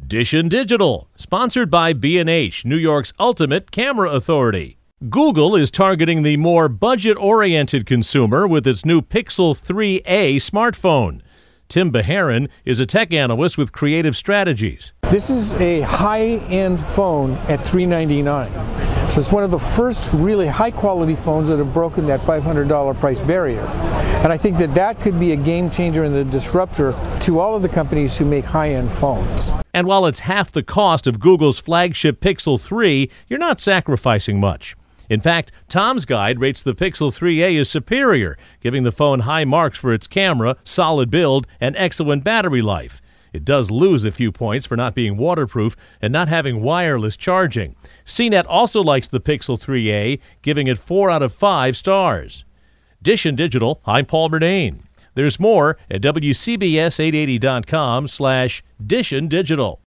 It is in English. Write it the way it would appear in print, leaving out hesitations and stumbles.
Dishin Digital, sponsored by B&H, New York's ultimate camera authority. Google is targeting the more budget-oriented consumer with its new Pixel 3a smartphone. Tim Beharin is a tech analyst with Creative Strategies. This is a high-end phone at $399. So it's one of the first really high-quality phones that have broken that $500 price barrier. And I think that could be a game changer and a disruptor to all of the companies who make high-end phones. And while it's half the cost of Google's flagship Pixel 3, you're not sacrificing much. In fact, Tom's Guide rates the Pixel 3a as superior, giving the phone high marks for its camera, solid build, and excellent battery life. It does lose a few points for not being waterproof and not having wireless charging. CNET also likes the Pixel 3a, giving it 4 out of 5 stars. Dishin Digital, I'm Paul Bernane. There's more at WCBS880.com/Dishin Digital.